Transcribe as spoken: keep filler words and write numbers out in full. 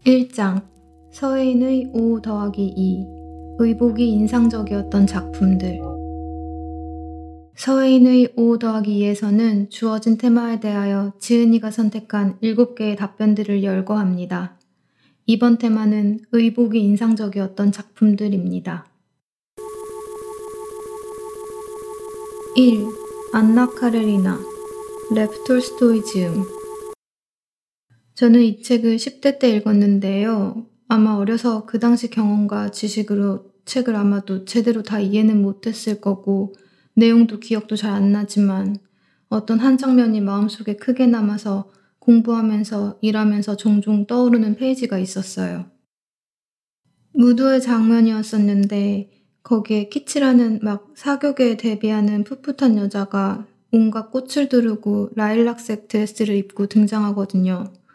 일 장 서해인의 오 더하기 이 의복이 인상적이었던 작품들. 서해인의 오 더하기 이에서는 주어진 테마에 대하여 지은이가 선택한 일곱 개의 답변들을 열거합니다. 이번 테마는 의복이 인상적이었던 작품들입니다. 일. 안나 카레리나 레브 톨스토이 지음. 저는 이 책을 십 대 때 읽었는데요. 아마 어려서 그 당시 경험과 지식으로 책을 아마도 제대로 다 이해는 못했을 거고 내용도 기억도 잘 안 나지만 어떤 한 장면이 마음속에 크게 남아서 공부하면서 일하면서 종종 떠오르는 페이지가 있었어요. 무도의 장면이었었는데 거기에 키치라는 막 사교계에 데뷔하는 풋풋한 여자가 온갖 꽃을 두르고 라일락색 드레스를 입고 등장하거든요.